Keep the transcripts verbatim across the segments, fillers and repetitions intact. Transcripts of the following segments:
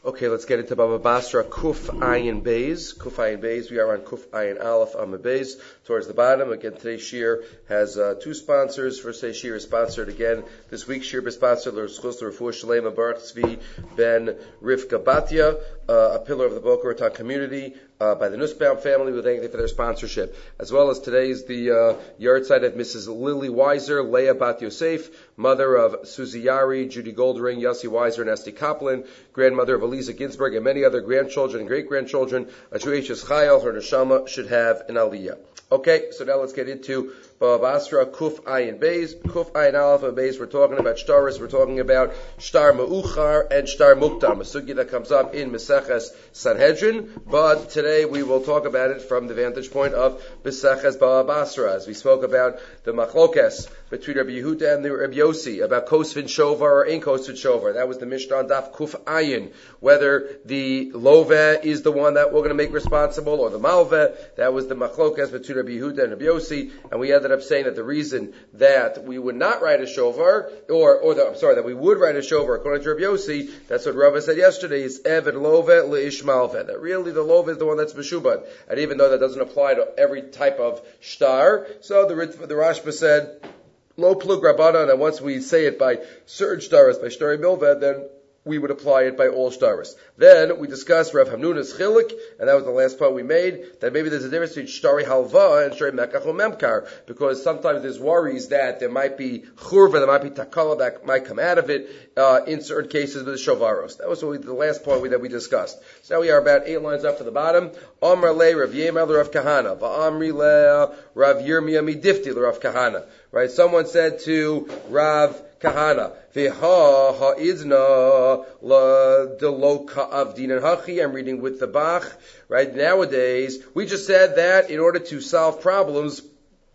Okay, let's get into Baba Basra, Kuf Ayin Beis. Kuf Ayin Beis, we are on Kuf Ayin Aleph Amud Beis, towards the bottom. Again, today's shir has uh, two sponsors. First day shir is sponsored again. This week's shir is sponsored by L'Schus L'Refuah Shalema Baruch Tzvi Ben Rivka Batya, uh, a pillar of the Boca Raton community, uh, by the Nussbaum family. We thank them for their sponsorship. As well as today's the uh, yard side of Missus Lily Weiser, Leah Bat Yosef, mother of Susie Yari, Judy Goldring, Yossi Weiser, and Esty Kaplan, grandmother of Eliza Ginsburg, and many other grandchildren and great-grandchildren. A Jewish Chayal, her neshama, should have an aliyah. Okay, so now let's get into Baba Basra, Kuf Ayin Beis, Kuf Ayin Aleph and Beis. We're talking about shtaris. We're talking about shtar meuchar and shtar muktam, a sugya that comes up in Meseches Sanhedrin. But today we will talk about it from the vantage point of Meseches Baba Basra, as we spoke about the machlokes between Rabbi Yehuda and the Rabbi Yossi about kosvin shovar or ain't kosvin shovar. That was the Mishnah on Daf Kuf Ayin. Whether the loveh is the one that we're going to make responsible or the malveh. That was the machlokes between Rabbi Yehuda and Rabbi Yossi, and we ended up saying that the reason that we would not write a shovar, or, or the, I'm sorry, that we would write a shovar according to Rabbi Yossi, that's what Rava said yesterday, is eved loveh leish malveh. That really the loveh is the one that's meshubad, and even though that doesn't apply to every type of shtar, so the the Rashba said lo plug rabbanan, and once we say it by certain shtaras, by shtari milveh, then we would apply it by all shtaris. Then we discussed Rav Hamnuna's chilik, and that was the last point we made, that maybe there's a difference between shtari halva and shtari mekach or memkar, because sometimes there's worries that there might be churva, there might be takala that might come out of it, uh, in certain cases with the shovaros. That was what we, the last point we, that we discussed. So now we are about eight lines up to the bottom. Amar le Rav Yemel Rav Kahana, va'amri le Rav Yirmiyah midifti Rav Kahana. Right? Someone said to Rav Kahana, V'ha ha'idna la delo ka'avdin and hachi. I'm reading with the Bach. Right? Nowadays, we just said that in order to solve problems,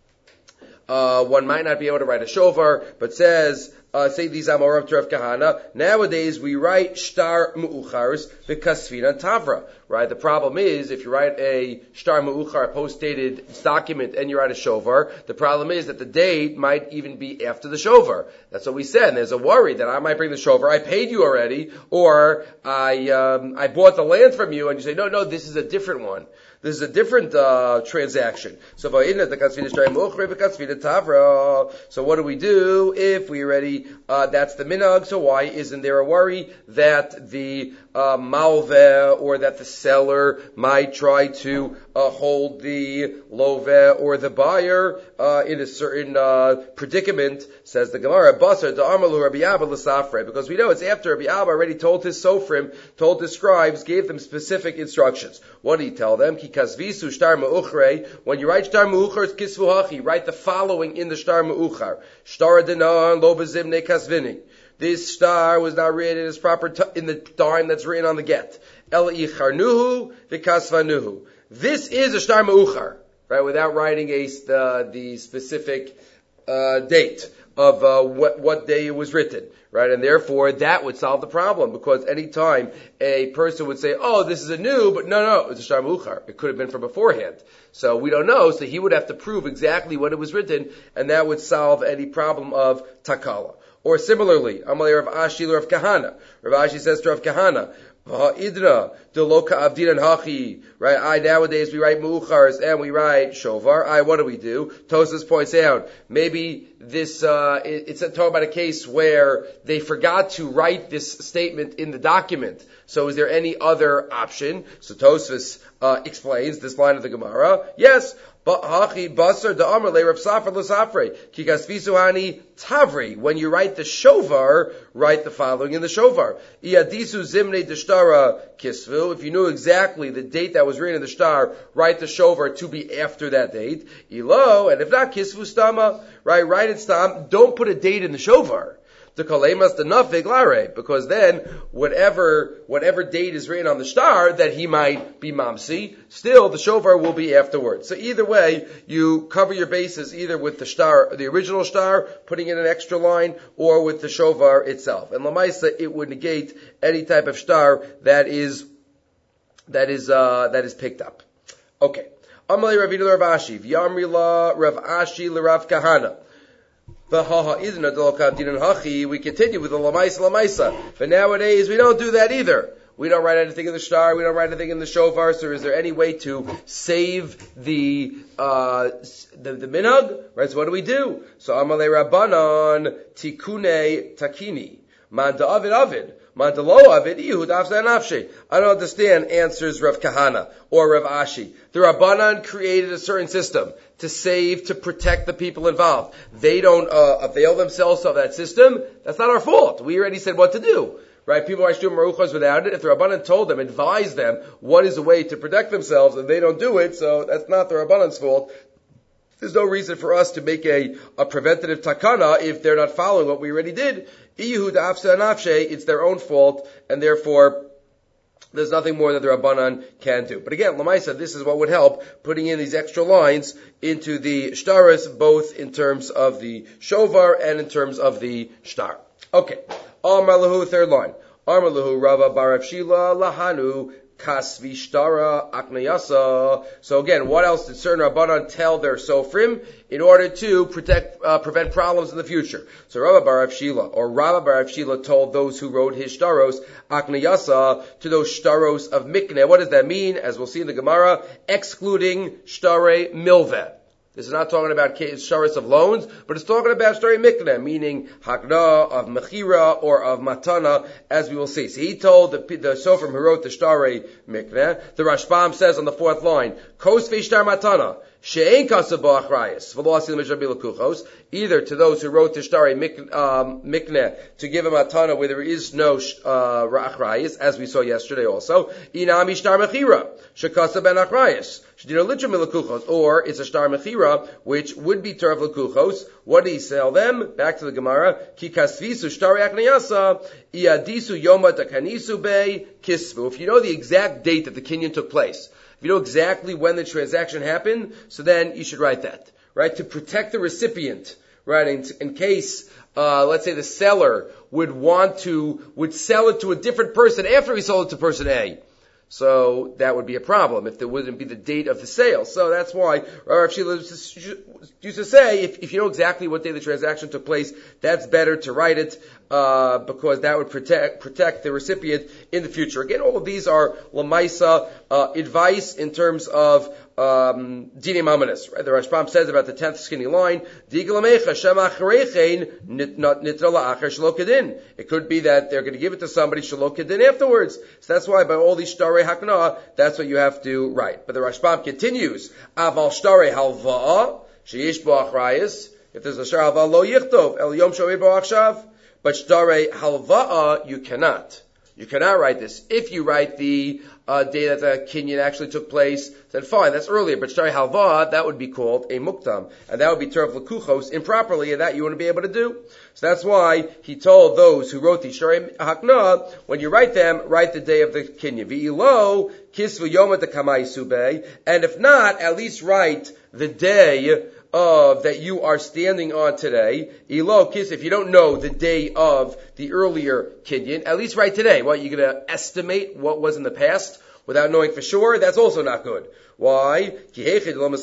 uh, one might not be able to write a shovar, but says, Uh, say these Amorav to Rav Kahana. Nowadays we write shtar mu'uchars v'kasvina tavra. Right? The problem is if you write a shtar mu'uchar, a post-dated document, and you write a shovar, the problem is that the date might even be after the shovar. That's what we said. And there's a worry that I might bring the shovar. I paid you already, or I um, I bought the land from you, and you say no, no, this is a different one. This is a different uh, transaction. So, so what do we do if we already, uh, that's the minhag, so why isn't there a worry that the uh, malveh or that the seller might try to uh, hold the loveh or the buyer uh, in a certain uh, predicament, says the Gemara, Basar da'amalu Rabbi Abba l'safrei, because we know it's after Rabbi Abba already told his sofrim, told his scribes, gave them specific instructions. What did he tell them? Kasvisu shtar meuchre. When you write shtar meuchar, it's kisvu hachi. Write the following in the shtar meuchar. Shtar dinan lo bezimne kasvini. This shtar was not written in its proper t- in the time that's written on the get. El icharnuhu v'kasvanuhu. This is a shtar meuchar, right? Without writing a the, the specific uh, date of uh, what what day it was written. Right, and therefore that would solve the problem, because any time a person would say, "Oh, this is a new," but no, no, it's a shtar meuchar. It could have been from beforehand, so we don't know. So he would have to prove exactly when it was written, and that would solve any problem of takala. Or similarly, Amalei Rav Ashi Rav Kahana. Rav Ashi says to Rav Kahana, Idna, Deloka Avdin and Hachi. Right? I nowadays we write Mu'uchars and we write Shovar. I what do we do? Tosas points out maybe this uh it, it's talking about a case where they forgot to write this statement in the document. So is there any other option? So Tosfos uh, explains this line of the Gemara. Yes. Hachi basar da'amar le Rav Safra l'safrei ki kasvisu hani tavri. When you write the shovar, write the following in the shovar. Iadisu zimne deshtara kisvu. If you knew exactly the date that was written in the shtar, write the shovar to be after that date. Ilo, and if not kisvu stama, right? Write it stam. Don't put a date in the shovar. The kalemas the nafig lare, because then whatever whatever date is written on the shtar that he might be mamsi, still the shofar will be afterwards. So either way, you cover your bases either with the shtar, the original shtar, putting in an extra line, or with the shofar itself. And lamaisa, it would negate any type of shtar that is that is uh, that is picked up. Okay. Amalei Ravina Rav Ashi, V'yamri la Rav Ashi l'Rav Kahana. We continue with the lamaisa lamaisa. But nowadays we don't do that either. We don't write anything in the shtar. We don't write anything in the shofar. So is there any way to save the uh, the, the minhag? Right. So what do we do? So Amalei Rabbanan Tikune Takini Man Da'avid Avid. I don't understand, answers Rav Kahana or Rav Ashi. The Rabbanan created a certain system to save, to protect the people involved. They don't uh, avail themselves of that system. That's not our fault. We already said what to do. Right? People are doing maruchas without it. If the Rabbanan told them, advised them what is a way to protect themselves, and they don't do it, so that's not the Rabbanan's fault. There's no reason for us to make a, a preventative takana if they're not following what we already did. It's their own fault, and therefore there's nothing more that the Rabbanan can do. But again, Lamaisa, this is what would help, putting in these extra lines into the shtaris, both in terms of the shovar and in terms of the shtar. Okay. Amar lahu, third line. Amar lahu Rava bar Rav Shila lahanu kasvi shtara aknayasa. So again, what else did certain Rabbanan tell their sofrim in order to protect, uh, prevent problems in the future? So Rava bar Rav Shila, or Rava bar Rav Shila told those who wrote his shtaros, aknayasa, to those shtaros of mikneh. What does that mean? As we'll see in the Gemara, excluding shtare milveh. This is not talking about sharis of loans, but it's talking about shtare mikneh, meaning hakna, of mechira, or of matana, as we will see. So he told the, the sofrim who wrote the shtare mikneh, the Rashbam says on the fourth line, kos v'shtar matana, she'ein kasa bo achrayis, v'lo asil mishabi l'kuchos, either to those who wrote the shtare mikneh, to give a matana where there is no uh, achrayis, as we saw yesterday also, inami shtar mechira, shekasa ben achrayis, or it's a shtar mechira, which would be Terav L'Kuchos. What did he sell them? Back to the Gemara. Ki kasvisu shtari aknayasa, iadisu yoma takanisu bei kisvu. If you know the exact date that the kinyan took place, if you know exactly when the transaction happened, so then you should write that, right? To protect the recipient, right? In, in case, uh, let's say the seller would want to, would sell it to a different person after he sold it to person A. So that would be a problem if there wouldn't be the date of the sale. So that's why Rav Shila used to say, if, if you know exactly what day the transaction took place, that's better to write it, uh, because that would protect protect the recipient in the future. Again, all of these are lamaisa uh, advice in terms of um Dini Mamanis, right? The Rashbam says about the tenth skinny line, it could be that they're going to give it to somebody shalokidin afterwards. So that's why by all these shtare hakna, that's what you have to write. But the Rashbam continues, aval shtare halva'a, sheyish bo achrayis, if there's a shtar halva'a lo yichtov, el yom shoei bo achshav, but shtare halva'a, you cannot. You cannot write this. If you write the uh, day that the kinyan actually took place, then fine, that's earlier. But shtari halva, that would be called a muktam. And that would be terav l'kuchos improperly, and that you wouldn't be able to do. So that's why he told those who wrote the shtari hakna, when you write them, write the day of the kinyan. V'ilo, kisvu yoma dekamai sube, and if not, at least write the day of that you are standing on today. Elo kis, if you don't know the day of the earlier kinyan, at least write today. What, you're going to estimate what was in the past without knowing for sure? That's also not good. Why? Because then it'll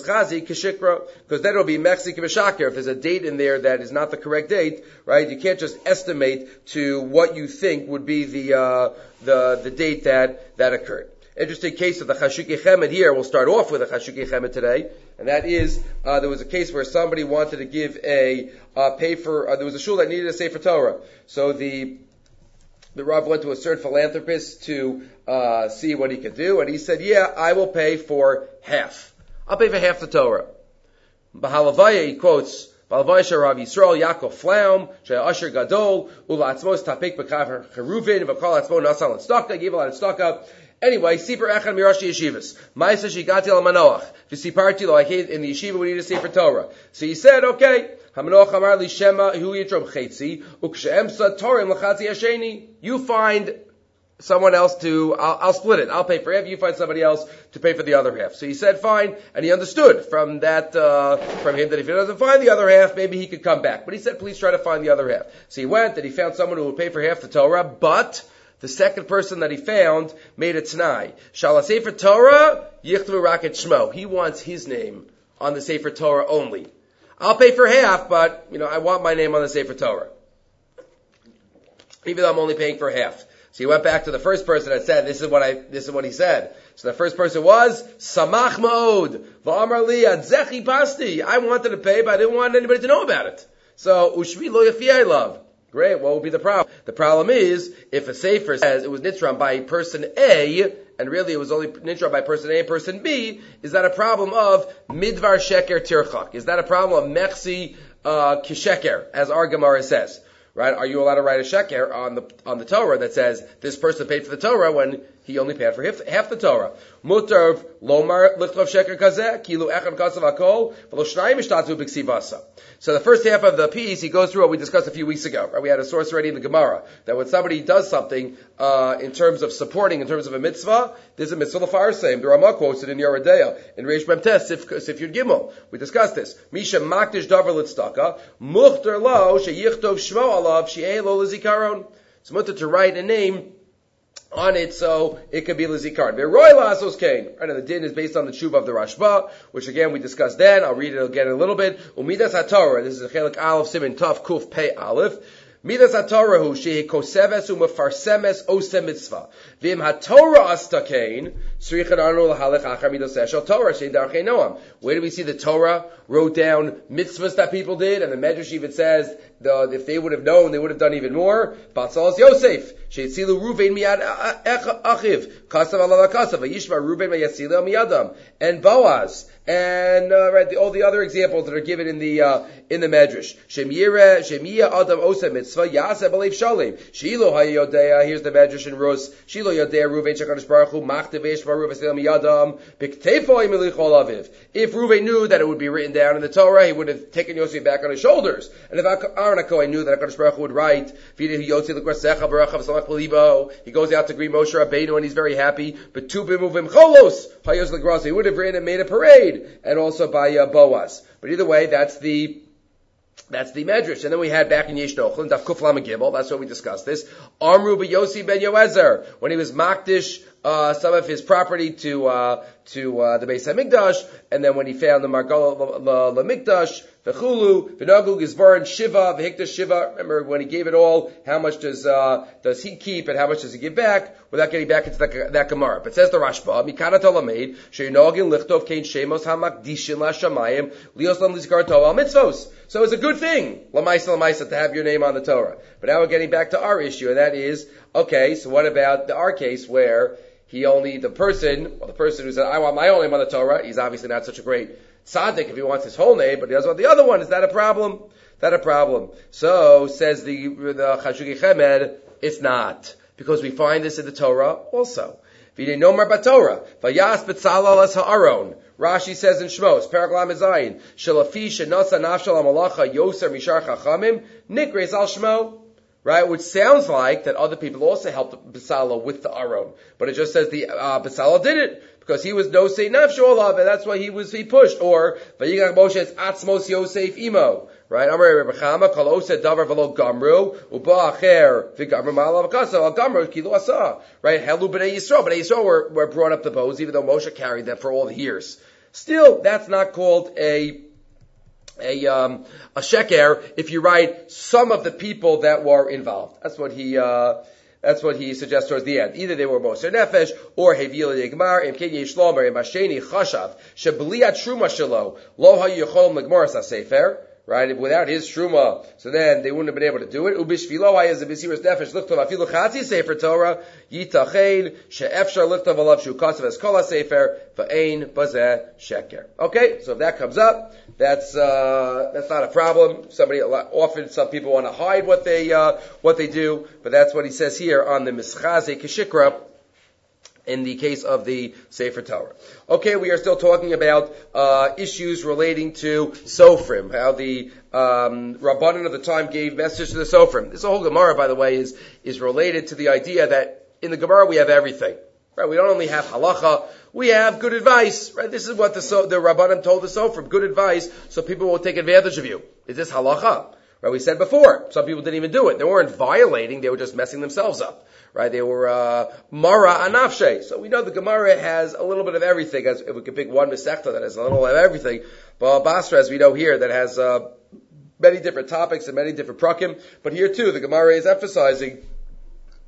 be mechzik v'shaker. If there's a date in there that is not the correct date, right? You can't just estimate to what you think would be the uh, the the date that that occurred. Interesting case of the Chashukei Chemed here. We'll start off with a Chashukei Chemed today. And that is, uh, there was a case where somebody wanted to give a, uh, pay for, uh, there was a shul that needed a Sefer Torah. So the, the Rav went to a certain philanthropist to, uh, see what he could do. And he said, yeah, I will pay for half. I'll pay for half the Torah. Bahalavaya, he quotes, Bahalavaya Rav Yisrael Yaakov Flaum, Shaya Asher Gadol, Ula Atzmos Tapik B'Kav Cheruvin, V'Kol Atzmo Nasal and Staka, gave a lot of Staka. Anyway, Sipar Echad Mirashi Yeshivas. Ma'isa Shigati Al Manoach. V'Siparti Lo, I came in the yeshiva we need a Sefer Torah. So he said, okay, Hamanoach Amar Li Shema Hu Yitrom Chetzi, Ukshe'emsa Torim L'Chatzi Hasheni. You find someone else to, I'll, I'll split it. I'll pay for half, you find somebody else to pay for the other half. So he said fine, and he understood from that, uh, from him that if he doesn't find the other half, maybe he could come back. But he said, please try to find the other half. So he went, and he found someone who would pay for half the Torah, but the second person that he found made a t'nai. Shala Sefer Torah, Yichtvu Raket Shmo. He wants his name on the Sefer Torah only. I'll pay for half, but, you know, I want my name on the Sefer Torah. Even though I'm only paying for half. So he went back to the first person that said, this is what I, this is what he said. So the first person was, Samach Ma'od, V'amar li adzechi pasti. I wanted to pay, but I didn't want anybody to know about it. So, Ushvi lo yafi love. Great, what would be the problem? The problem is, if a sefer says it was nitram by person A, and really it was only nitram by person A and person B, is that a problem of midvar sheker tirchak? Is that a problem of mechsi uh, kisheker, as our Gemara says? Right? Are you allowed to write a sheker on the on the Torah that says this person paid for the Torah when he only paid for half, half the Torah? Mutar lomar lichtov sheker kazeh kilu echad kasav hakol v'lo shnayim ishtatu b'ksivasa. So the first half of the piece, he goes through what we discussed a few weeks ago. Right? We had a source already in the Gemara that when somebody does something uh, in terms of supporting, in terms of a mitzvah, there's a mitzvah l'farseim. The Ramah quotes it in Yoreh Deah in Reish Mem Tes Sif Yud Gimel. We discussed this. Misha makdish davar l'tzedakah muchter lo sheyichtov shmo alav she'ei lo l'zikaron. It's mutter to write a name on it, so it could be l'zikaron. Ve'roi la'asos kain. Right, and the din is based on the tshuva of the Rashba, which again we discussed then. I'll read it again in a little bit. Umidas haTorah. This is a chelik aleph simin taf kuf pei aleph. Midas haTorah hu shehi koseves umefarsemes osem mitzvah. V'im haTorah astakain tzrichan anu lahalech achar midas eshel Torah shein darchei noam. Where do we see the Torah wrote down mitzvahs that people did, and the Medrash even says the, if they would have known, they would have done even more. Batzalas Yosef sheitzilu Ruvain miyad achiv kasav alav kasav vayishma Ruvain vayatzilu miyadam, and Boaz. And uh, right, the, all the other examples that are given in the uh, in the Medrash. Shemira, Shemiya Adam Osa Mitzvah Yaseh B'Leiv Shalim. Shilo Hayodea. Here's the Medrash in Rus. Shilo Yodea Ruvain Shekadosh Baruch Hu Machtevesh Baruch V'Selam Yadam B'Ktefoi Milichol Aviv. If Ruvain knew that it would be written down in the Torah, he would have taken Yosef back on his shoulders. And if Aaron HaKohen knew that Hakadosh Baruch Hu would write, V'Yidei Yotzi L'Krasecha Baruch V'Samach B'Libo, he goes out to greet Moshe Rabbeinu and he's very happy. But Tubim Uvim Cholos Hayos L'Grasa. He would have written and made a parade. And also by uh, Boaz. But either way, that's the that's the Medrash. And then we had back in Yesh Nochel, Daf Kuf Lamed Gimel, that's what we discussed this. Amru b'Yosi ben Yoezer, when he was makdish uh, some of his property to uh, to uh, the Beis Hamikdash, and then when he found the Margal LaMikdash, v'chulu, v'nagul gizvarin shiva, v'hikdash shiva. Remember when he gave it all, how much does uh, does he keep and how much does he give back without getting back into that, that Gemara? But says the Rashba, Mikana Tolameid, she'inogin lichtov kein shemos hamakdishin lashamayim lios lam lizkar Torah mitzvos. So it's a good thing, lamaisa lamaisa, to have your name on the Torah. But now we're getting back to our issue, and that is, okay, so what about the, our case where he only, the person, well, the person who said, I want my own name on the Torah, he's obviously not such a great tzaddik if he wants his whole name, but he doesn't want the other one. Is that a problem? Is that a problem? So, says the, the Chashugi Chemed, it's not. Because we find this in the Torah also. V'nei nomar b'Torah, v'yas b'tzalal as ha'aron. Rashi says in Shmos, Perek Lamed Zayin, shelafi shenasa nafshal ha'malacha yoser mishar chachamim, nikres al shmo. Right, which sounds like that other people also helped Bezalel with the Aron, but it just says the uh, Bezalel did it because he was no say nafsho alav, and that's why he was he pushed. Or vayigach Moshe es atzmos Yosef imo. Right, Amar Rebbe Chama kol oseh davar v'lo gamru uba acher v'gamru ma'alav kasa al gamru kilu asa. Right, helu b'nei Yisrael, b'nei Yisrael were, were brought up the bows, even though Moshe carried them for all the years. Still, that's not called a a um, a sheker if you write some of the people that were involved. That's what he uh, that's what he suggests towards the end. Either they were Moser Nefesh or Hevil Yigmar Im Ken Yishlomer Im Hasheni Chashav Shebliat Truma Shelo Lo HaYichol Legmar Sasefer. Right, without his truma, so then they wouldn't have been able to do it. Ubishvilo hayaz a bisiras nefesh lichtov afilu chatzi sefer Torah yitachein she'efshar lichtov alav shu kasav es kol sefer va'ein bazeh sheker. Okay, so if that comes up, that's uh, that's not a problem. Somebody often some people want to hide what they uh, what they do, but that's what he says here on the mischaze keshikra. In the case of the Sefer Torah. Okay, we are still talking about uh, issues relating to Sofrim, how the um, Rabbanan of the time gave message to the Sofrim. This whole Gemara, by the way, is is related to the idea that in the Gemara we have everything. Right? We don't only have halacha, we have good advice. Right? This is what the so, the Rabbanan told the Sofrim, good advice, so people will take advantage of you. Is this halacha? Right? We said before, some people didn't even do it. They weren't violating, they were just messing themselves up. Right, they were uh, mara anafshe. So we know the Gemara has a little bit of everything. As if we could pick one mesechta that has a little of everything, but Basra, as we know here, that has uh, many different topics and many different prakim. But here too, the Gemara is emphasizing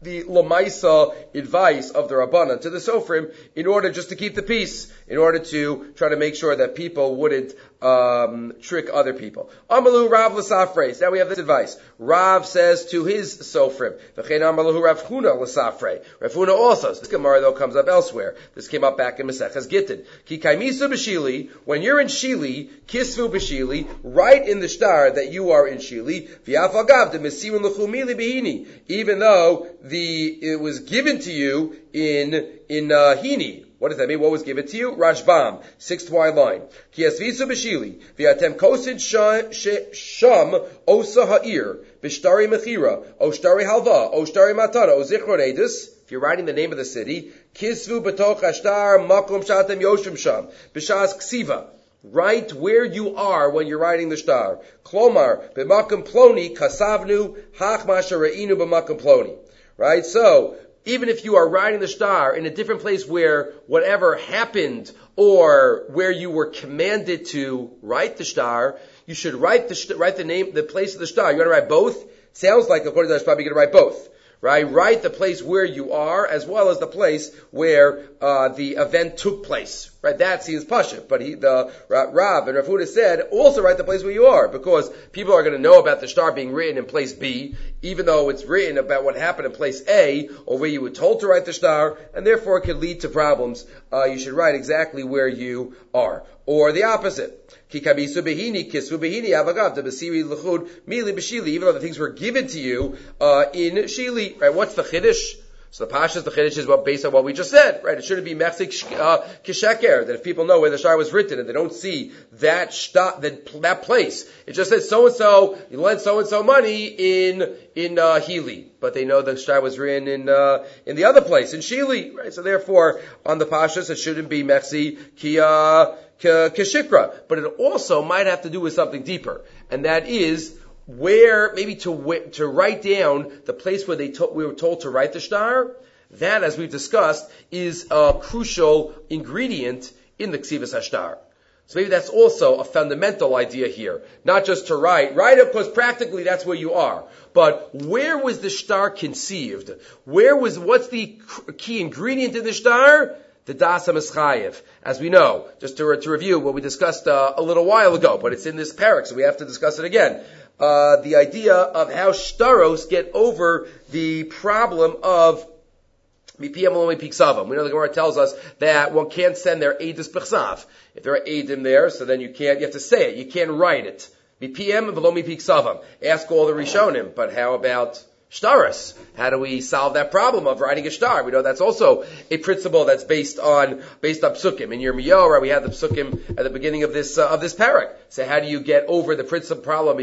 the Lamaisa advice of the Rabbanan to the Sofrim in order just to keep the peace, in order to try to make sure that people wouldn't um, trick other people. Amalu Rav L'Safrei. Now we have this advice. Rav says to his Sofrim, V'chein Amalu Rav Huna L'Safrei. Rav Huna also. So this Gemara though comes up elsewhere. This came up back in Maseches Gittin. Ki Kaimisa B'Shili, when you're in Shili, Kisvu B'Shili, write in the star that you are in Shili, V'yaf Agav, the Mesirun L'Chumili B'Hini, even though the, it was given to you in, in, uh, Hini. What does that mean? What was given to you? Rashbam, sixth Y line. Ki asvisu b'shili, v'yatem kosid sham osa ha'ir, b'shtari mechira, o shtari halva, o shtari matara, o zichron edus. If you're writing the name of the city, kisvu b'toch ashtar makom shatem yoshim sham, b'shas ksiva. Write where you are when you're writing the star. Klomar, b'makom ploni, kasavnu, hach masha re'inu b'makom ploni. Right? So, even if you are writing the star in a different place where whatever happened or where you were commanded to write the star, you should write the write the name, the place of the star. You want to write both? Sounds like according to that, probably going to write both. Right? Write the place where you are as well as the place where uh, the event took place. Right? That seems pashut. But he, the uh, Rav and Rav Huda said, also write the place where you are, because people are going to know about the star being written in place B, even though it's written about what happened in place A, or where you were told to write the star, and therefore it could lead to problems. Uh, you should write exactly where you are. Or the opposite. Even though the things were given to you uh, in Shili. Right? What's the Chiddush? So the Pashas, the Chiddush is what, based on what we just said. Right? It shouldn't be Mechzik Kisheker, that if people know where the star was written and they don't see that shta, that, that place, it just says so-and-so, you lent so-and-so money in in uh, Hili. But they know the star was written in uh, in the other place, in Shili. Right? So therefore, on the Pashas, it shouldn't be Mechzi Kia Kishikra, but it also might have to do with something deeper, and that is where maybe to to write down the place where they to, we were told to write the star. That, as we've discussed, is a crucial ingredient in the Ksivas Hashtar. So maybe that's also a fundamental idea here, not just to write, write it because practically that's where you are. But where was the star conceived? Where was what's the key ingredient in the star? The Das HaMeschayev, as we know, just to, to review what we discussed uh, a little while ago, but it's in this parak, so we have to discuss it again. Uh, the idea of how shtaros get over the problem of mipiyam lo mipiksavam. We know the Gemara tells us that one can't send their eidus b'chsav. If there are eidim there, so then you can't, you have to say it, you can't write it. Mipiyam v'lo mipiksavam. Ask all the Rishonim, but how about shtaris? How do we solve that problem of writing a shtar? We know that's also a principle that's based on based on psukim. In Yirmiyahu, we had the psukim at the beginning of this uh, of this parak. So how do you get over the principal problem?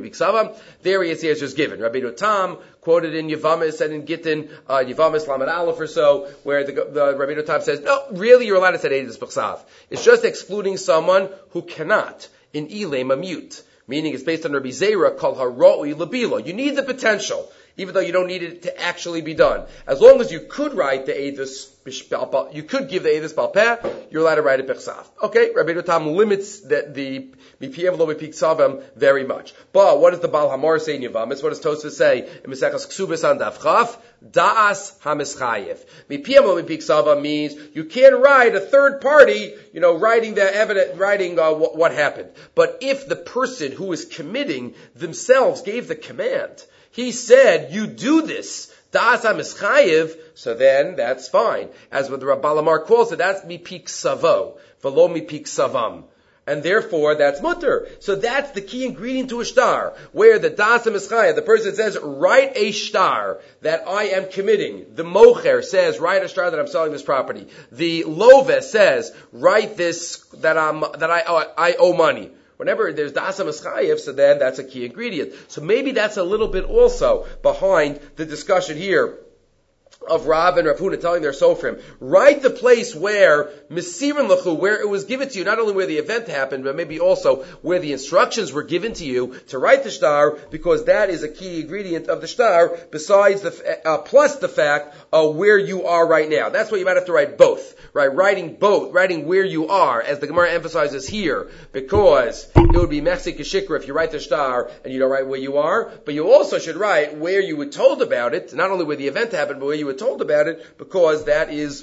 There he is, he is just given. Rabbeinu Tam quoted in Yevamis and in Gittin, uh, Yevamis Lamed Aleph or so, where the, the Rabbeinu Tam says, no, really you're allowed to say Eidus B'chsav. It's just excluding someone who cannot. In Ilem, a mute. Meaning it's based on Rabbi Zera, Kol Haroi Labilo. You need the potential, even though you don't need it to actually be done. As long as you could write the Eidus, you could give the Eidus Balpeh, you're allowed to write it Bechsav. Okay, Rabbeinu Tam limits the, the Mipiyam Lo Mipiksavam very much. But what does the Baal Hamor say in Yevamis? What does Tosfos say in Mesechus Ksubas on Daf Chaf? Da'as HaMeschayev. Mipiyam Lo Mipiksavam means you can't write a third party, you know, writing the evidence, writing uh, what, what happened. But if the person who is committing themselves gave the command, he said, you do this, Da'as HaMeschayev, so then that's fine. As what the Rabbal Amar calls it, that's mipik savo, v'lo mipik savam. And therefore, that's mutter. So that's the key ingredient to a shtar, where the Da'as HaMeschayev, the person says, write a shtar that I am committing. The mocher says, write a shtar that I'm selling this property. The love says, write this, that I'm, that I, oh, I owe money. Whenever there's Da'as HaMeschayev, so then that's a key ingredient. So maybe that's a little bit also behind the discussion here of Rav and Rav Huna telling their Sofrim, write the place where Mesirin Lachu, where it was given to you, not only where the event happened, but maybe also where the instructions were given to you to write the shtar, because that is a key ingredient of the shtar, besides the, uh, plus the fact of where you are right now. That's why you might have to write both, right? Writing both, writing where you are, as the Gemara emphasizes here, because it would be Mechzik Shikra if you write the shtar and you don't write where you are, but you also should write where you were told about it, not only where the event happened, but where you were told about it, because that is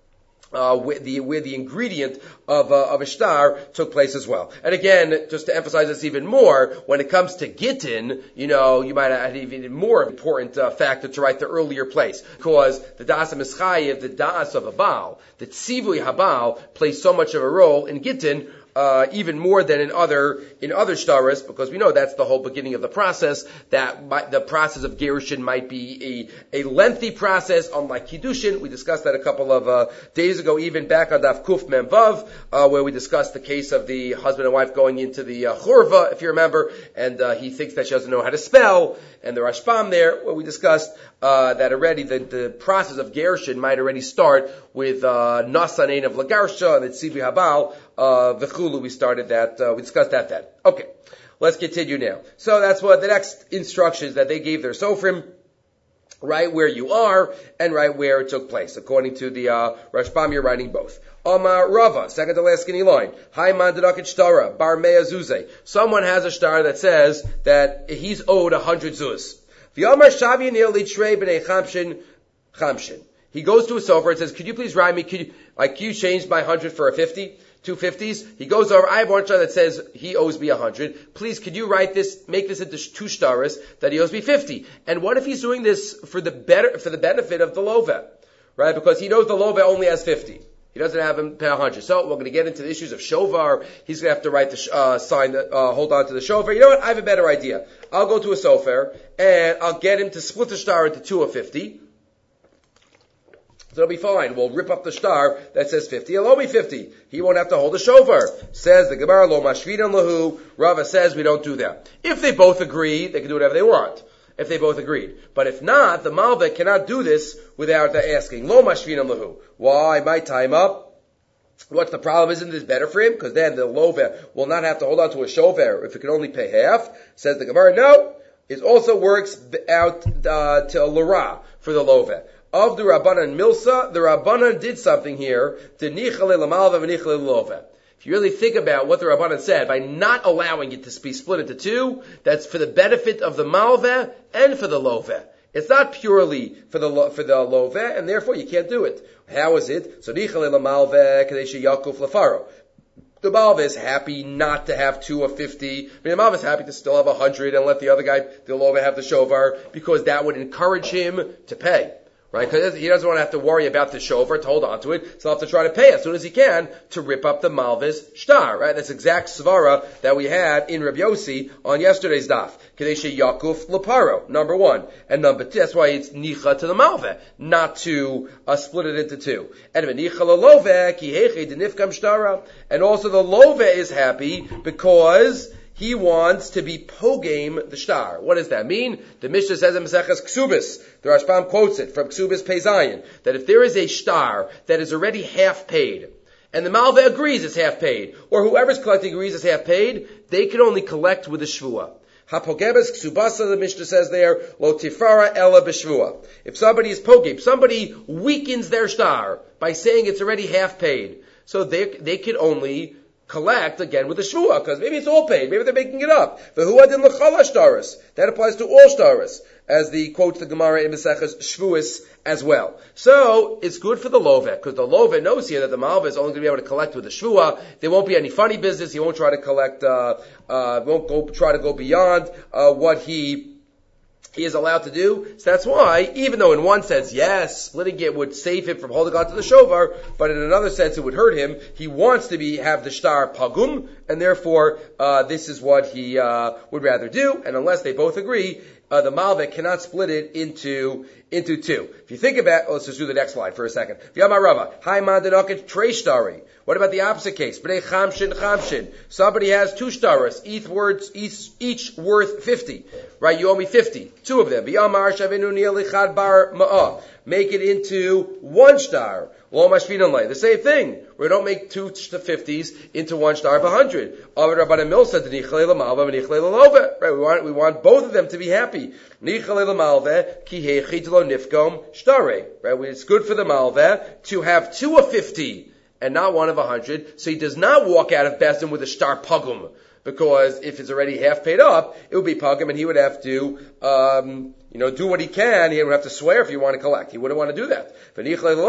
uh, where the where the ingredient of uh, of a shtar took place as well. And again, just to emphasize this even more, when it comes to gittin, you know, you might have even more important uh, factor to write the earlier place, because the das mischayev, the das of a baal, the tzivui habal plays so much of a role in gittin. Uh, even more than in other in other shtaras, because we know that's the whole beginning of the process. That might, the process of gerushin might be a, a lengthy process, unlike kiddushin. We discussed that a couple of uh, days ago, even back on Daf Kuf Mem Vav, uh, where we discussed the case of the husband and wife going into the uh, churva, if you remember, and uh, he thinks that she doesn't know how to spell, and the Rashbam there, where we discussed uh, that already the, the process of gerushin might already start with uh, nasanein of lagarsha and the tzivi habal. Uh, we started that, uh, we discussed that then. Okay, let's continue now. So that's what the next instructions that they gave their Sofrim, right where you are and right where it took place. According to the uh, Rashbam, you're writing both. Amar Rava, second to last skinny line. Hai man dedakit shtara, bar mea zuze. Someone has a star that says that he's owed a hundred zuz. V'amar shavi nil litrei b'nei chamshin chamshin. He goes to a sofer and says, could you please write me, could you, like, you change my hundred for a fifty? Two fifties. He goes over, I have one shtar that says he owes me a hundred. Please, could you write this, make this into two shtaras that he owes me fifty? And what if he's doing this for the better, for the benefit of the loveh? Right? Because he knows the loveh only has fifty. He doesn't have him pay a hundred. So we're going to get into the issues of shovar. He's going to have to write the, uh, sign, the, uh, hold on to the shovar. You know what? I have a better idea. I'll go to a sofer and I'll get him to split the shtar into two of fifty. So it'll be fine. We'll rip up the shtar that says fifty. He'll owe me fifty. He won't have to hold a shofar. Says the Gemara, lo mashvidan lahu. Rava says we don't do that. If they both agree, they can do whatever they want. If they both agreed. But if not, the malveh cannot do this without asking. Lo mashvidan lahu. Why? My time up. What's the problem? Isn't this better for him? Because then the loveh will not have to hold on to a shofar if it can only pay half. Says the Gemara, no. It also works out uh, to a lura for the loveh. Of the Rabbanan Milsa, the Rabbanan did something here. If you really think about what the Rabbanan said, by not allowing it to be split into two, that's for the benefit of the malveh and for the loveh. It's not purely for the for the loveh, and therefore you can't do it. How is it? So nichale lamalveh kadesh yakuf lafaro. The malveh is happy not to have two of fifty. I mean, the malveh is happy to still have a hundred and let the other guy, the loveh, have the shovar, because that would encourage him to pay. Right? Because he doesn't want to have to worry about the shofar to hold on to it, so he'll have to try to pay as soon as he can to rip up the malveh's shtar. Right? That's exact svara that we had in Rabbi Yossi on yesterday's daf. Kadesha Yakuf Laparo, number one. And number two, that's why it's nicha to the malveh, not to uh, split it into two. And nicha laloveh ki heche denifkam shtara. And also the loveh is happy because he wants to be pogame the shtar. What does that mean? The Mishnah says in Maseches Ksubis, the Rashbam quotes it from Ksubis Peizayin, that if there is a shtar that is already half paid, and the malveh agrees it's half paid, or whoever's collecting agrees it's half paid, they can only collect with a shvua. Hapogebes Ksubasa, the Mishnah says there, lo tifara ela b'shvua. If somebody is pogame, somebody weakens their shtar by saying it's already half paid, so they they can only collect again with a shvua, because maybe it's all paid, maybe they're making it up. That applies to all shtaras, as the quotes the Gemara in Maseches Shvuas as well. So it's good for the loveh, because the loveh knows here that the malveh is only going to be able to collect with the shvua. There won't be any funny business. He won't try to collect, uh, uh, won't go try to go beyond uh, what he. He is allowed to do. So that's why, even though in one sense, yes, splitting it would save him from holding on to the shovar, but in another sense it would hurt him. He wants to be have the shtar pagum, and therefore uh, this is what he uh, would rather do. And unless they both agree, uh, the malveh cannot split it into into two. If you think about, oh, let's just do the next slide for a second. What about the opposite case? Somebody has two shtaras, each worth, each, each worth fifty. Right? You owe me fifty. Two of them. make it into one shtar. Lo mashvinan lay. The same thing. We don't make two fifties into one shtar of a hundred. Right, we want, we want both of them to be happy. Right, it's good for the malveh to have two of fifty and not one of a hundred. So he does not walk out of Bezdin with a shtar pugum. Because if it's already half paid up, it would be pugum, and he would have to, um, you know, do what he can. He would have to swear if you want to collect. He wouldn't want to do that. And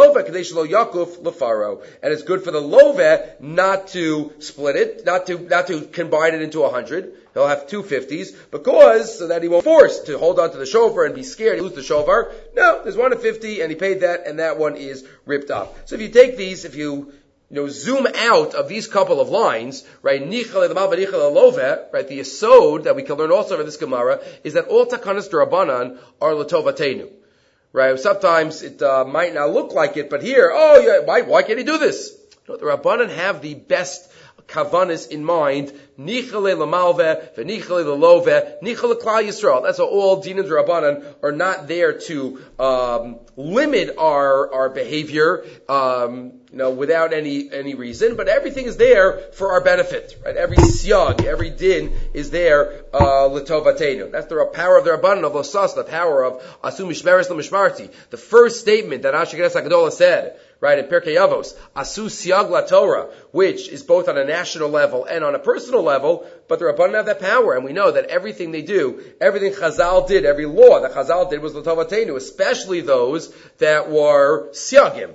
it's good for the loveh not to split it, not to not to combine it into a hundred. He'll have two fifties because so that he won't force to hold on to the shofar and be scared he lose the shofar. No, there's one of fifty, and he paid that, and that one is ripped up. So if you take these, if you You know, zoom out of these couple of lines, right? Nichal l'mal v'nichal l'loveh, right? The yesod that we can learn also from this Gemara is that all takanas d'Rabbanan are l'tovatenu, right? Sometimes it uh, might not look like it, but here, oh yeah, why why can't he do this? No, the Rabbanan have the best kavanas in mind. Nichale l'malveh, v'nichale l'loveh, nichale klal Yisrael. That's what all dinim d'Rabbanan are not there to um, limit our our behavior. Um, You know, without any, any reason, but everything is there for our benefit, right? Every siyag, every din is there, uh, l'tovatenu. That's the power of the Rabbanan, of Losas, the power of Asu Mishmeres L'Mishmarti. The first statement that Ashigeres HaGadola said, right, in Pirkei Avos, Asu Siyag La Torah, which is both on a national level and on a personal level, but the Rabbanan have that power, and we know that everything they do, everything Chazal did, every law that Chazal did was l'tovatenu, especially those that were siyagim.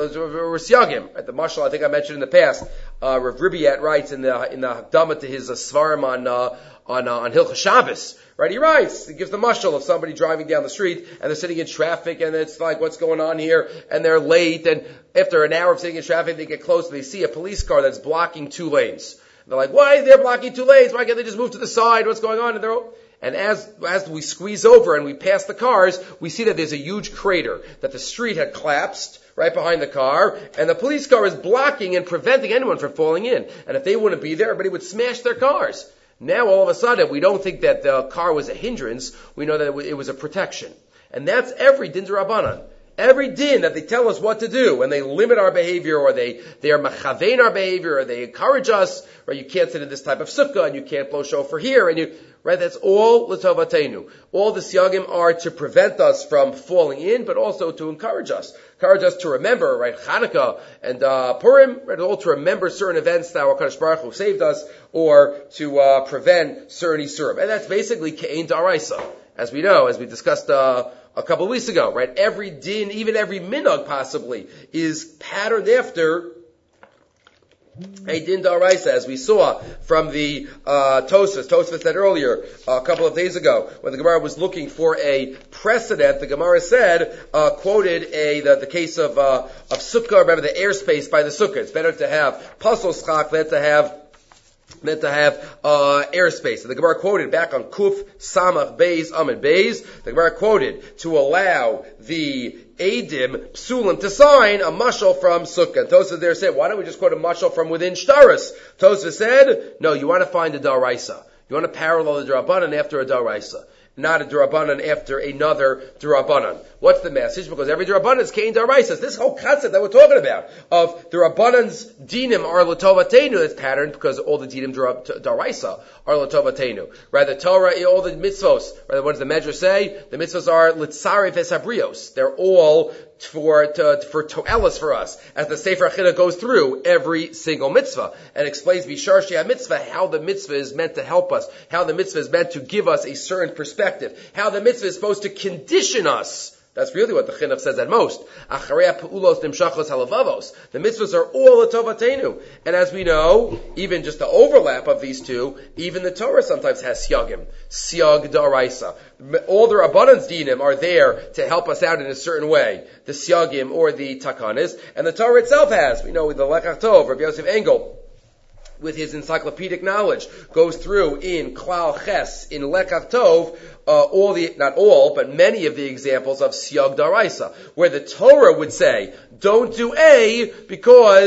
Or siyagim. At the mashal, I think I mentioned in the past, uh, Rav Ribiat writes in the in the Hakdama to his uh, Svarim on uh, on uh, on Hilchos Shabbos. Right, he writes, he gives the mashal of somebody driving down the street and they're sitting in traffic and it's like, what's going on here? And they're late, and after an hour of sitting in traffic, they get close and they see a police car that's blocking two lanes. And they're like, why they're blocking two lanes? Why can't they just move to the side? What's going on? And they're all, And as, as we squeeze over and we pass the cars, we see that there's a huge crater, that the street had collapsed right behind the car, and the police car is blocking and preventing anyone from falling in. And if they wouldn't be there, everybody would smash their cars. Now all of a sudden, we don't think that the car was a hindrance, we know that it was a protection. And that's every din d'Rabbanan. Every din that they tell us what to do, and they limit our behavior, or they, they are machavein our behavior, or they encourage us, right? You can't sit in this type of sukkah, and you can't blow shofar here, and you, right? That's all l'tovatenu. All the siyagim are to prevent us from falling in, but also to encourage us. Encourage us to remember, right? Chanukah and, uh, Purim, right? All to remember certain events that our Kadosh Baruch Hu saved us, or to, uh, prevent certain isurim. And that's basically ke'ein da'araisa. As we know, as we discussed, uh, a couple of weeks ago, right? Every din, even every minhag possibly, is patterned after a din d'oraisa, as we saw from the uh, Tosfos. Tosfos said earlier, uh, a couple of days ago, when the Gemara was looking for a precedent, the Gemara said, uh, quoted a the, the case of uh, of sukkah. Remember the airspace by the sukkah. It's better to have pasol schach than to have meant to have uh airspace. And the Gemara quoted back on Kuf Samach Beis Amid Beis. The Gemara quoted to allow the Eidim Psulim to sign a mashal from Sukkah. And Tosfos there said, why don't we just quote a mashal from within Shtaris? Tosfos said, no, you want to find a Daraisa. You want to parallel the Darabanan after a Daraisa, not a Durabanan after another Durabanan. What's the message? Because every Durabanan is Kein Daraisa. This whole concept that we're talking about of Durabanan's dinim are L'tovatenu, that's patterned because all the dinim Daraisa are L'tovatenu. Right? The Torah, all the mitzvos, right? What does the Medrash say? The mitzvos are Litzarei Vesabrios. They're all for to, for toelis for us, as the Sefer Achila goes through every single mitzvah and explains Bishar Shia mitzvah, how the mitzvah is meant to help us, how the mitzvah is meant to give us a certain perspective, how the mitzvah is supposed to condition us. That's really what the Chinuch says at most. Acharei pa'ulos nimshachos halavavos. The mitzvahs are all l'tovatenu. And as we know, even just the overlap of these two, even the Torah sometimes has siyagim. Siyag da'araisa. All the Rabbanan's dinim are there to help us out in a certain way. The siyagim or the takanis. And the Torah itself has. We know with the Lekach Tov, Rabbi Yosef Engel, with his encyclopedic knowledge, goes through in Klal Ches, in Lekach Tov, uh, all the, not all, but many of the examples of Siyag Daraisa, where the Torah would say, don't do A because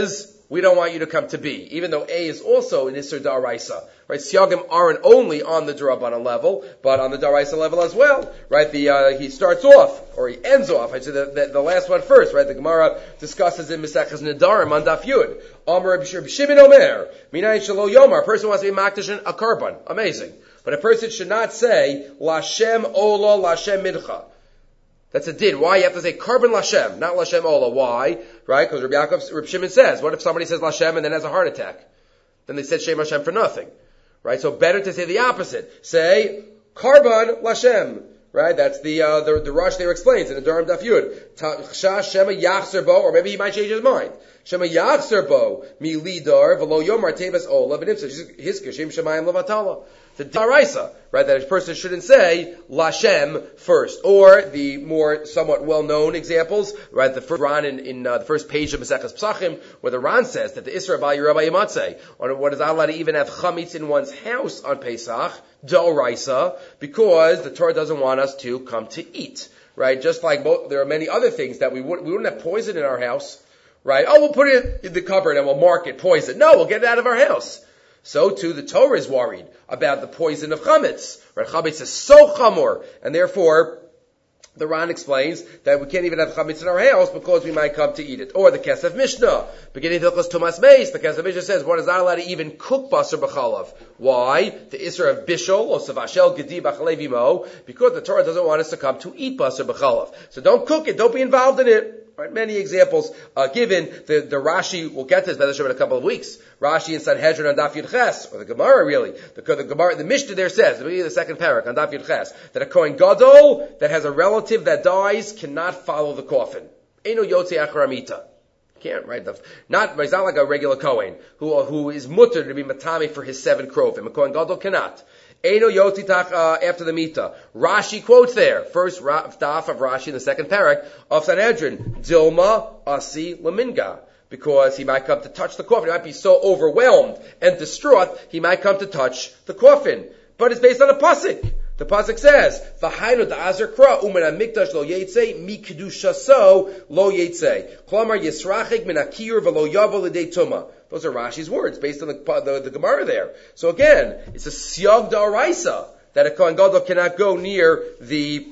we don't want you to come to B, even though A is also an Isser Daraisa. Right? Siyagim aren't only on the Darabanan level, but on the Daraisa level as well. Right? The, uh, he starts off, or he ends off. I'd say the, the, the last one first, right? The Gemara discusses in Mesechus Nedarim on Daf Yud. Amar B'Shimon Omer, Minayin Shelo Yomar. A person wants to be makdish a carbon. Amazing. But a person should not say, Lashem Ola, Lashem Midcha. That's a din. Why? You have to say carbon Lashem, not Lashem Ola. Why? Right? Because Rabbi Yaakov, Rabbi Shimon says, what if somebody says Lashem and then has a heart attack? Then they said Shem Hashem for nothing. Right? So better to say the opposite. Say, carbon Lashem. Right? That's the, uh, the, the Rosh there explains in the Durham Daf Yud. Shema Yachzer Bo, or maybe he might change his mind. Shema Yachzer Bo, Mi Lidar, V'lo Yomar Teves Ola, V'nimsa, Hizkashim Shemayim Levatala. The Daraisa, right, that a person shouldn't say Lashem first. Or the more somewhat well-known examples, right, the first Ran in, in uh, the first page of Maseches Pesachim, where the Ran says that the Isra Bal Yerabah Yimatzeh, on what is allowed to even have chametz in one's house on Pesach, Daraisa, because the Torah doesn't want us to come to eat, right? Just like mo- there are many other things that we would we wouldn't have poison in our house, right? Oh, we'll put it in the cupboard and we'll mark it poison. No, we'll get it out of our house. So too, the Torah is worried about the poison of chametz. Right? Chametz is so chamor, and therefore, the Ran explains that we can't even have chametz in our house because we might come to eat it. Or the Kesef Mishnah, beginning to Hilchos Tumas Meis, the Kesef Mishnah says one is not allowed to even cook basar b'chalav. Why? The Isra of Bishol, or Savashel Gedi B'chalev Imo, because the Torah doesn't want us to come to eat basar b'chalav. So don't cook it, don't be involved in it. Right, many examples uh, given. The, the Rashi, we'll get to this in a couple of weeks. Rashi in Sanhedrin on Daf Yud Ches, or the Gemara really. The, the Gemara, the Mishnah there says, the beginning of the second parak on Daf Yud Ches, that a Kohen Gadol that has a relative that dies cannot follow the coffin. Eino Yotze Achar Amita. Can't, right? Not, it's not like a regular Kohen who who is mutter to be matami for his seven krovim. A Kohen Gadol cannot. Eino Yotzi Tach, uh, after the Mita. Rashi quotes there. First daf of Rashi in the second parak of Sanhedrin. Dilma Asi Laminga. Because he might come to touch the coffin. He might be so overwhelmed and distraught, he might come to touch the coffin. But it's based on a pasuk. The pasuk says, "V'hainu da'azer kra u'min hamikdash lo yetze mi kedushaso lo yetze." Klamar yisrachik min hakiyur v'lo yavo l'dei tuma. Those are Rashi's words based on the, the, the Gemara there. So again, it's a siyag da'araisa that a Kohen Gadol cannot go near the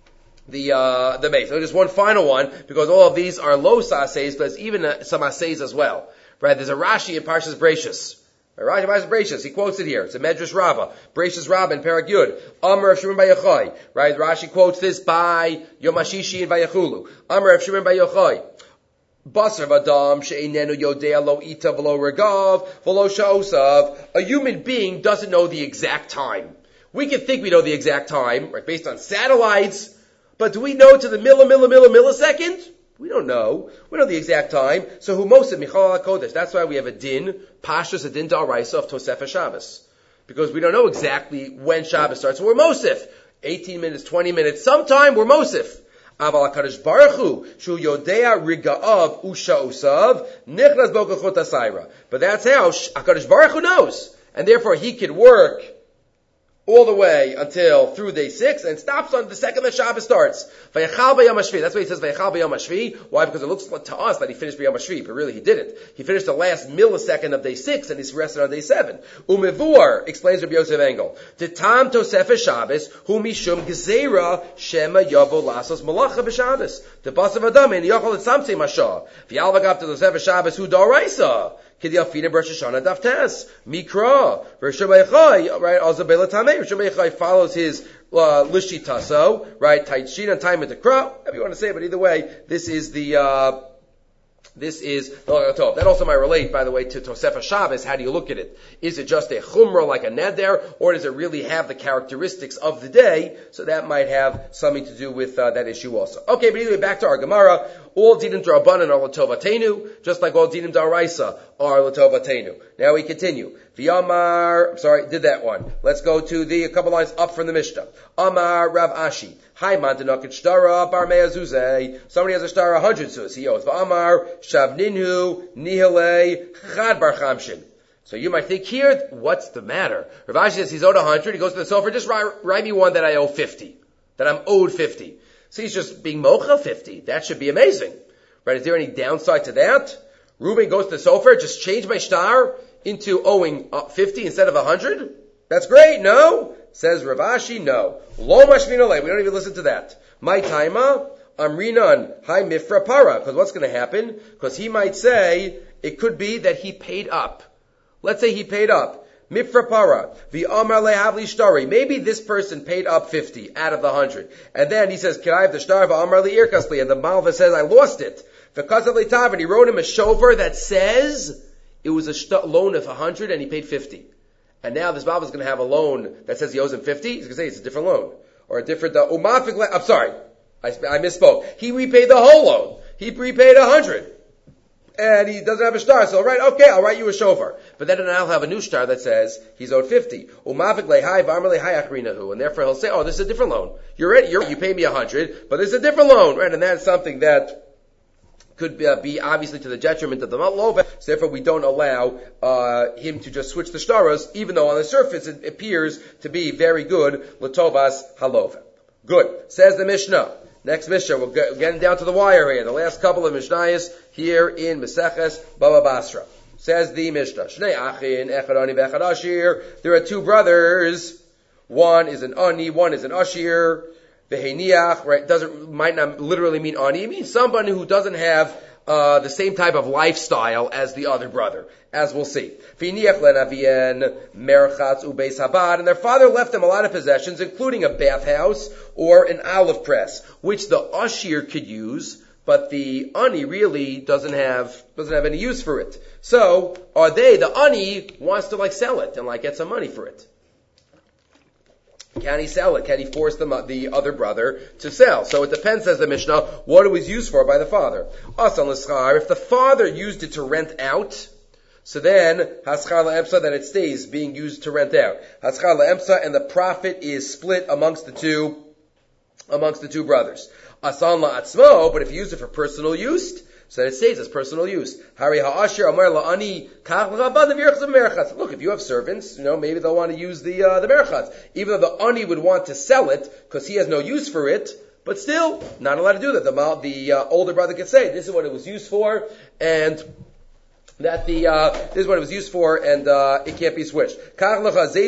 the uh, the mace. So just one final one, because all of these are lo saseis, but there's even uh, some aseis as well. Right? There's a Rashi in Parshas Bereishis. Right, Rashi Bereishis, he quotes it here. It's a Medrash Rabbah, Bereishis Rabbah in Parak Yud. Amar of Shimon Bar Yochai. Right, Rashi quotes this by Yom HaShishi and Vayachulu. Amar of Shimon Bar Yochai. Basar v'adam she'einenu yodea lo ita v'lo regav v'lo sha'osav. A human being doesn't know the exact time. We can think we know the exact time, right, based on satellites, but do we know to the milli, milli, milli, millisecond? We don't know. We know the exact time. So who most of Michal HaKodesh. That's why we have a din, Pashtus, a din d'Oraisa of Tosefah Shabbos. Because we don't know exactly when Shabbos starts. So we're Mosif. eighteen minutes, twenty minutes, sometime we're Mosif. Aval HaKadosh Baruch Hu, Shu Yodea Riga'av Usha'usav, Nichnas Bo Kachot HaSayra. But that's how HaKadosh Baruch Hu knows. And therefore he could work all the way until through day six, and stops on the second that Shabbos starts. Vayachal b'yom hashvi. That's why he says Vayachal b'yom hashvi. Why? Because it looks like to us that he finished b'yom hashvi, but really he didn't. He finished the last millisecond of day six, and he's rested on day seven. Umevur explains Rabbi Yosef Engel. Titam tosefes Shabbos hu mishum gezerah shema yavo lasos malacha b'Shabbos. The basav adam in yochol etzamtzei mashah. V'yal v'gav to tosefes Shabbos hu d'oraisa. Kidiyafina Rosh Hashanah Daftas Mikra Rosh Hashanah, right? Also Bela Tamei Rosh Hashanah follows his uh, Lishi Taso, right? Taichin and time at the Kra. Whatever you want to say, but either way, this is the uh, this is the That also might relate, by the way, to Tosefah Shabbos. How do you look at it? Is it just a chumrah like a neder, or does it really have the characteristics of the day? So that might have something to do with uh, that issue also. Okay, but anyway, back to our Gemara. All dinim d'Rabbanan are l'tovatenu, just like all dinim d'Oraisa are l'tovatenu. Now we continue. V'yamar, I'm sorry, did that one. Let's go to the, a couple lines up from the Mishnah. Amar Rav Ashi. Hi mantanakit shtara bar mea zuzeh. Somebody has a shtara one hundred zuz. He owes. V'amar shavninhu nihilei chad bar chamshin. So you might think here, what's the matter? Rav Ashi says he's owed one hundred. He goes to the sofer, just write, write me one that I owe fifty. That I'm owed fifty. So he's just being mochel fifty. That should be amazing. Right? Is there any downside to that? Reuben goes to the sofer, just change my star into owing fifty instead of one hundred? That's great, no? Says Rav Ashi, no. Lo mashmina lei, we don't even listen to that. My taima, amrinan, hi mifra para, because what's going to happen? Because he might say, it could be that he paid up. Let's say he paid up. Mifra para, v'amar lehavli shtari. Maybe this person paid up fifty out of the one hundred. And then he says, can I have the star? V'amar li'irkasli. And the Malva says, I lost it. Because of Leitav, and he wrote him a shofar that says it was a sh- loan of one hundred and he paid fifty. And now this Malva is going to have a loan that says he owes him fifty. He's going to say it's a different loan. Or a different, uh, umafik le- I'm sorry. I, I misspoke. He repaid the whole loan. He prepaid one hundred. And he doesn't have a star, so right, okay, I'll write you a shofar. But then I'll have a new star that says he's owed fifty. Umafik lehai v'amar lehai achrinahu. And therefore he'll say, oh, this is a different loan. You're right, you're, you pay me one hundred, but this is a different loan, right? And that's something that could be, uh, be obviously to the detriment of the Lova. So therefore we don't allow uh, him to just switch the staros, even though on the surface it appears to be very good, Latovas halova. Good. Says the Mishnah. Next Mishnah, we're getting down to the wire here. The last couple of Mishnayos here in Meseches Baba Basra. Says the Mishnah, Shnei Achin, Echad Ani v'Echad Ashir. There are two brothers. One is an Ani, one is an Ashir. V'Heiniach, right, doesn't, might not literally mean Ani. It means somebody who doesn't have uh, the same type of lifestyle as the other brother, as we'll see. V'Heiniach lenavien, merchatz ubeis habad. And their father left them a lot of possessions, including a bathhouse or an olive press, which the Ashir could use, but the Ani really doesn't have, doesn't have any use for it. So, are they, the Ani wants to like sell it and like get some money for it. Can he sell it? Can he force the, the other brother to sell? So it depends, says the Mishnah, what it was used for by the father. Asan l'schar, if the father used it to rent out, so then, haschar la'emsa, then it stays being used to rent out. Haschar la'emsa, and the profit is split amongst the two, amongst the two brothers. Asan la'atzmo, but if you use it for personal use, so then it stays as personal use. Hari ha'ashir amar la'ani kach l'chabad v'yirchz v'merchatz. Look, if you have servants, you know, maybe they'll want to use the, uh, the merchatz. Even though the ani would want to sell it, because he has no use for it, but still, not allowed to do that. The, the uh, older brother could say, this is what it was used for, and that the, uh, this is what it was used for, and, uh, it can't be switched. You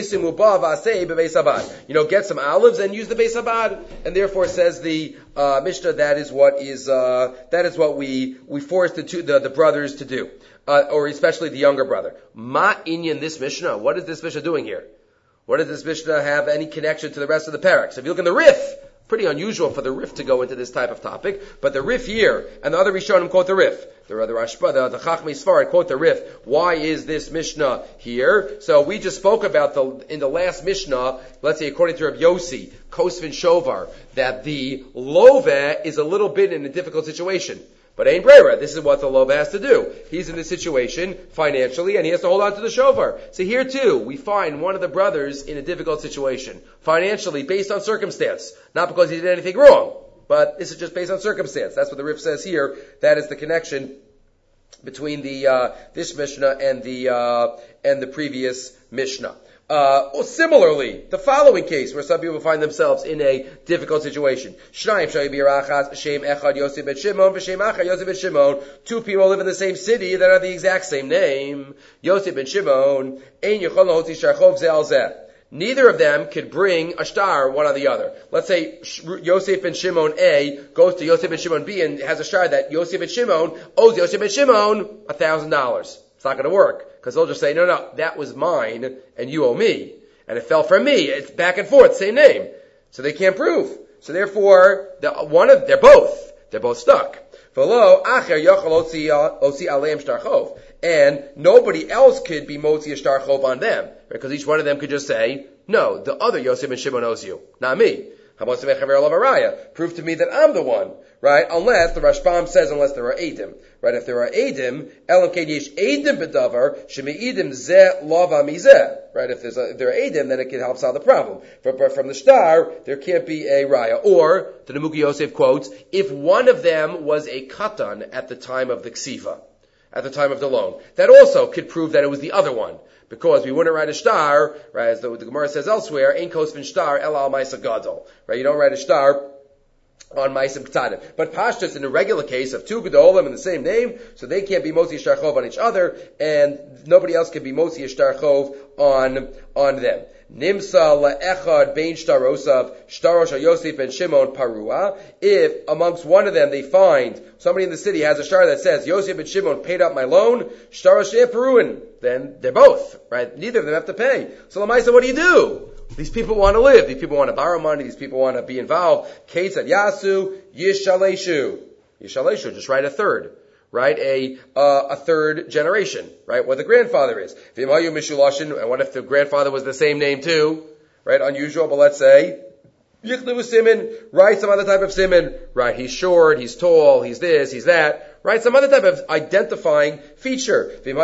know, get some olives and use the Beis Habad. And therefore says the, uh, Mishnah, that is what is, uh, that is what we, we force the two, the, the brothers to do. Uh, or especially the younger brother. Ma inyan this Mishnah. What is this Mishnah doing here? What does this Mishnah have any connection to the rest of the parak? So if you look in the Rif, pretty unusual for the Rif to go into this type of topic, but the Rif here, and the other Rishonim quote the Rif. The other Rashba, the, the Chachmei Sfarad quote the Rif. Why is this Mishnah here? So we just spoke about the, in the last Mishnah, let's say according to Rav Yossi, Kosvin Shovar, that the Love is a little bit in a difficult situation. But Ein Brera, this is what the Love has to do. He's in this situation financially, and he has to hold on to the shofar. So here too, we find one of the brothers in a difficult situation, financially, based on circumstance. Not because he did anything wrong, but this is just based on circumstance. That's what the Rif says here. That is the connection between the uh, this Mishnah and the uh, and the previous Mishnah. Uh, or similarly, the following case where some people find themselves in a difficult situation. Two people live in the same city that have the exact same name. Yosef ben Shimon. Neither of them could bring a star one on the other. Let's say Yosef ben Shimon A goes to Yosef ben Shimon B and has a star that Yosef ben Shimon owes Yosef ben Shimon a thousand dollars. It's not going to work, because they'll just say, no, no, that was mine, and you owe me. And it fell from me. It's back and forth, same name. So they can't prove. So therefore, the, one of, they're both. They're both stuck. And nobody else could be motzi a shtar chov on them, because each one of them could just say, no, the other Yosef and Shimon owes you, not me. Prove to me that I'm the one, right? Unless the Rashbam says, unless there are Eidim, right? If there are Eidim, Elam Kedish Eidim Bedavar, Shemeidim Ze Lava Mizeh, right? If there's a, if there are Eidim, then it can help solve the problem. But, but from the star, there can't be a Raya. Or, the Nemuki Yosef quotes, if one of them was a Katan at the time of the Ksiva, at the time of the loan, that also could prove that it was the other one. Because we wouldn't write a star, right, as the, the Gemara says elsewhere, Ein Kosvin Star El Al Maisa Gadol. Right, you don't write a star on Maisim Ketanim. But Pashtus, in a regular case of two Gedolim in the same name, so they can't be Motzi Shtarchov on each other, and nobody else can be Motzi Shtarchov on, on them. Nimsa le'echad bein shtarosav shtarosh Yosef ben Shimon parua. If amongst one of them they find somebody in the city has a shtar that says Yosef ben Shimon paid up my loan, shtarosh peruin, then they're both right. Neither of them have to pay. So Lamaisa, what do you do? These people want to live. These people want to borrow money. These people want to be involved. Kate said Yasu Yishaleshu. Yishaleshu. Just write a third. Right, a uh, a third generation, right, what the grandfather is. And what if the grandfather was the same name too? Right, unusual, but let's say, Yichlevu Siman, right, some other type of Siman, right, he's short, he's tall, he's this, he's that, right, some other type of identifying feature. And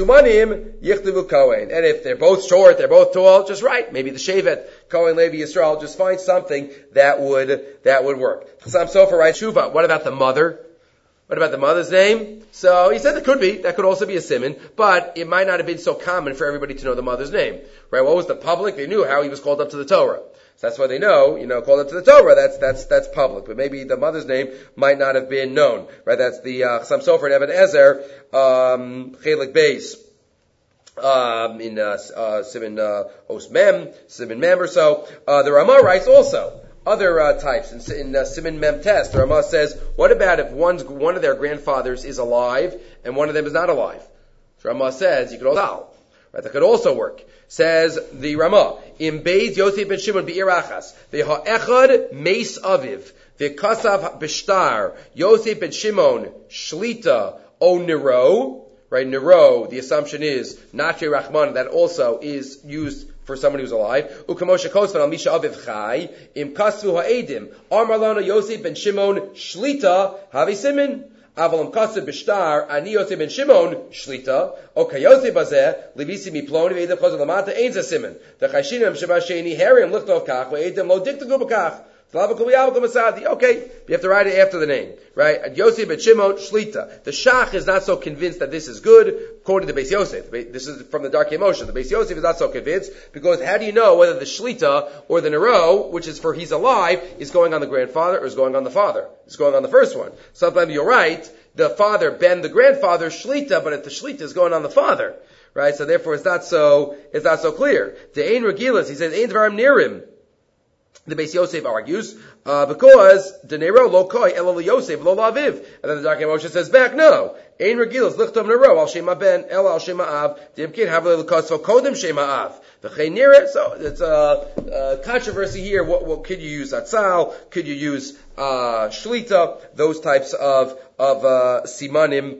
if they're both short, they're both tall, just right, maybe the Shevet, Kohen, Levi, Yisrael, just find something that would, that would work. Chassam Sofer writes, Shuva, what about the mother? What about the mother's name? So he said that could be. That could also be a siman, but it might not have been so common for everybody to know the mother's name. Right? What was the public? They knew how he was called up to the Torah. So that's why they know, you know, called up to the Torah. That's, that's, that's public. But maybe the mother's name might not have been known. Right? That's the, uh, Chassam Sofer and Eben Ezer, um, Chelik Beis. Um, in, uh, uh, Siman, uh, Os Mem, Siman Mem or so. Uh, the Ramah writes also, other uh, types in, in uh, Siman Mem Test, the Ramah says, what about if one's one of their grandfathers is alive and one of them is not alive? So Ramah says you could also, right? That could also work. Says the Ramah, Im Beis Yosef ben Shimon be'irachas ve'ha echad meis aviv ve'kasav b'shtar Yosef ben Shimon shlita o nero. Right, nero. The assumption is Natri Rachman. That also is used for someone who's alive. Ukamosha Kosvan al Misha Aviv Chai Im Kasvu Ha'edim Amar Lana Yosef ben Shimon Shlita Havi Simin Avalam Kasev Bishtar Ani Yosef ben Shimon Shlita Okay Yosef Bazeh Levisi Miploni Ve'edim Chosel Lamata Einza Simin The Chashinim Shabasheni Herim Lichtov Kach Ve'edim Lo Dikta Gubakach. Okay, you have to write it after the name, right? Yosef ben Shimon Shlita. The Shach is not so convinced that this is good, according to Beis Yosef. This is from the Darkei Moshe. The Beis Yosef is not so convinced, because how do you know whether the Shlita or the Nero, which is for he's alive, is going on the grandfather or is going on the father? It's going on the first one. Sometimes you're right, the father ben the grandfather Shlita, but if the Shlita is going on the father, right? So therefore it's not so, it's not so clear. The Ein Regilas, he says, Ein Dvarim Nirim. The Beis Yosef argues, uh, because the Nero lo koi elo Yosef lo laviv. And then the Darkei Moshe says back, no. Ein regilas lichtom Nero al shema ben el al shema av. Dimkin have le l'kosvo kodem shema av. V'chei nira. So it's a, a controversy here. What, what could you use atzal? Could you use uh, shlita? Those types of of uh, simanim.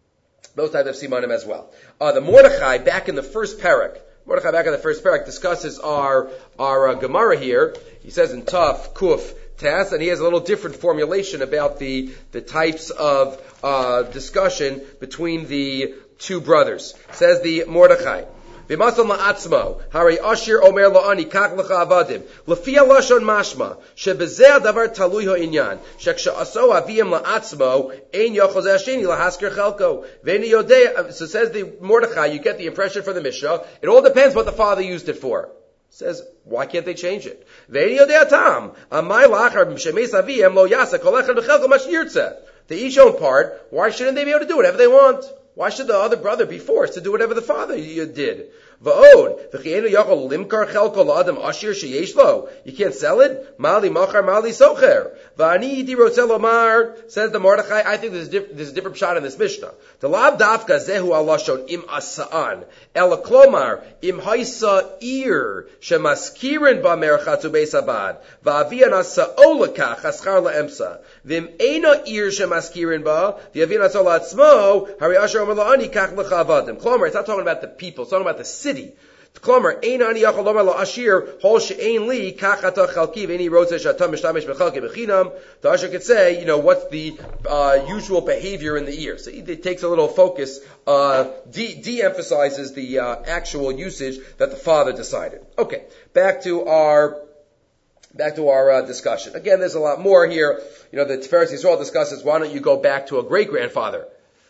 Those types of simanim as well. Uh, the Mordechai back in the first parak. Mordechai back in the first parak discusses our our uh, Gemara here. He says in Taf Kuf Tas, and he has a little different formulation about the the types of uh, discussion between the two brothers. Says the Mordechai. V'masal la'atzmo, hari ashir omer la'ani kach l'cha avadim, l'fia lashon mashma, shebezeh davar talui ha'inyan, sheksha'aso aviyim la'atzmo, ein yochol zeh lahasker chelko, v'eni yodei, so says the Mordechai, you get the impression from the Mishnah, it all depends what the father used it for. Says, why can't they change it? V'eni yodei atam, amay lachar b'shemeis aviyim lo yasa kol echad b'chelko mash yirtzeh. They each own part, why shouldn't they be able to do whatever they want? Why should the other brother be forced to do whatever the father did? V'od, v'chienu yachol limkar chelko la'adam ashir sheyesh lo. You can't sell it? Mali machar, mali socher. V'ani yidi rotzeh lomar, says the Mordechai, I think there's a, diff- there's a different shot in this Mishnah. The lav dafka zehu alashon im asa'an. Ela klomar, im haisa ir, shemaskirin ba merchatzu beis abad. V'avian asa'o lekach, aschar la'emsa. V'im eina ir shemaskirin ba, v'avian asa'o la'atzmo, hari asher omer la'ani kach lecha avadim. Klomar, it's not talking about the people, it's talking about the city. Klomer, ein ani yachol lomar lo ashir, hol she'ein li, kach ata chalki, v'eni rotzeh shatam mishtamish b'chalki b'chinam. The usher could say, you know, what's the uh, usual behavior in the ear. So it takes a little focus, uh, de- de-emphasizes the uh, actual usage that the father decided. Okay, back to our Back to our uh, discussion. Again, there's a lot more here. You know, the Tiferes Yisrael discusses, why don't you go back to a great-grandfather?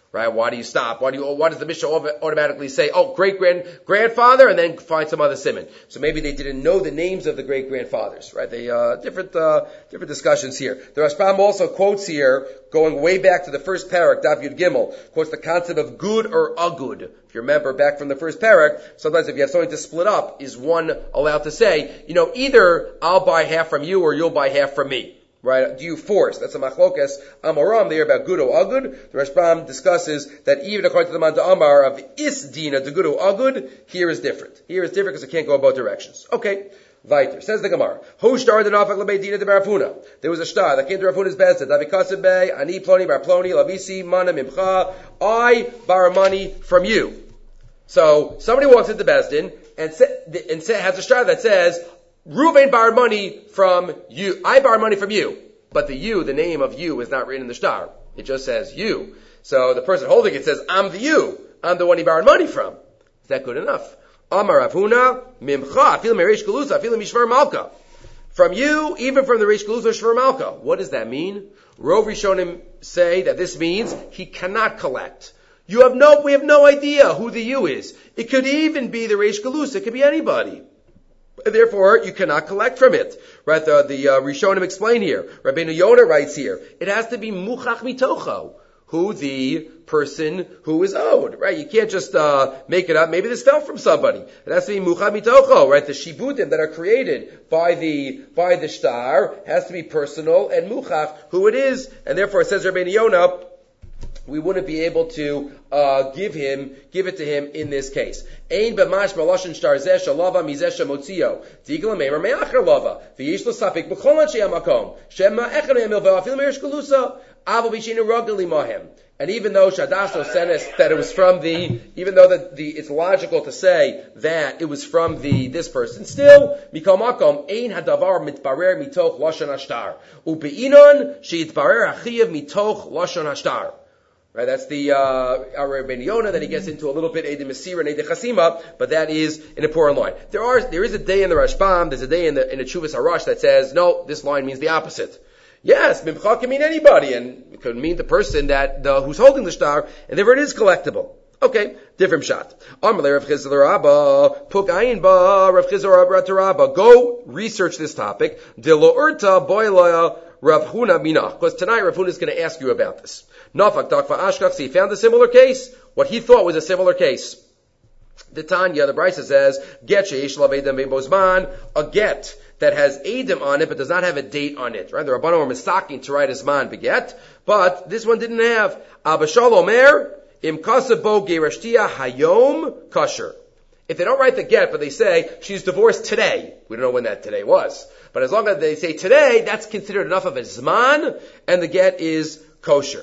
Right? Why do you stop? Why do you, why does the Mishnah automatically say, oh, great grand, grandfather, and then find some other simon? So maybe they didn't know the names of the great grandfathers, right? They, uh, different, uh, different discussions here. The Rashbam also quotes here, going way back to the first parak, Daf Yud Gimel, quotes the concept of good or agud. If you remember back from the first parak, sometimes if you have something to split up, is one allowed to say, you know, either I'll buy half from you or you'll buy half from me. Right? Do you force? That's a machlokas amoram there about good or agud. The Rashbam discusses that even according to the Manda Amar of Isdina, the good or agud, here is different. Here is different because it can't go in both directions. Okay. Weiter. Says the Gemara. Who started off at Labeidina de Barafuna? There was a star that came to Rafuna's best. Davikasib Bey, Ani Ploni, Bar Ploni, Lavisi, Mana, Mimcha. I borrow money from you. So somebody walks into Besdin and, sa- and sa- has a star that says, Reuven borrowed money from you. I borrowed money from you. But the you, the name of you, is not written in the star. It just says you. So the person holding it says, I'm the you. I'm the one he borrowed money from. Is that good enough? Amar Avuna, Mimcha, Afilim Reish Galusa, Afilim Mishvar Malka. From you, even from the Reish Galusa, Shvar Malka. What does that mean? Rov Rishonim say that this means he cannot collect. You have no, we have no idea who the you is. It could even be the Reish Galusa. It could be anybody. Therefore, you cannot collect from it. Right? The, the uh, Rishonim explain here. Rabbeinu Yonah writes here. It has to be muchach mitocho, who the person who is owed. Right? You can't just uh, make it up. Maybe this fell from somebody. It has to be muchach mitocho. Right? The shibutim that are created by the by the shtar has to be personal and muchach who it is. And therefore, it says Rabbeinu Yonah, we wouldn't be able to uh, give him, give it to him in this case. Ein b'mash b'loshen shtar zeh shalava mizeh shemotzio. Tigla meimer me'acher lava. V'yish lo safik b'chol anshei hamakom. Shem ma'echer ne'emil v'afil me'erish galusa. Avo b'shinu rogeli mohem. And even though Shadaso said us that it was from the, even though the, the, it's logical to say that it was from the, this person, still, mikol makom, ein hadavar mitbarer mitoch lashon hashtar. U'be'inon she'itbarer achiyev mitoch lashon hashtar. Right, that's the, uh, our Rabbeinu Yonah, that he gets into a little bit, Eidei Mesira and Eidei Chasima, but that is an important line. There are, there is a day in the Rashbam, there's a day in the, in the Chuvas Harash that says, no, this line means the opposite. Yes, Mimcha can mean anybody, and it could mean the person that, the, who's holding the star, and therefore it is collectible. Okay, different shot. Amalei Rav Chizar Rabba, Pukayin ba, Rav Chizar Rabba, go research this topic. Dilo urta boiloya Rav Huna minach. Because tonight Rav Huna is going to ask you about this. Nafak dakva ashkach. So he found a similar case. What he thought was a similar case. The Tanya, the Brisa says, get sheish lavedam beibozman, a get that has edim on it but does not have a date on it. Right? The Rabbanon were mistaking to write as man beget, but this one didn't have. Abba Shalomer im kasabo gerashtia hayom kasher. If they don't write the get, but they say she's divorced today, we don't know when that today was. But as long as they say today, that's considered enough of a zman, and the get is kosher.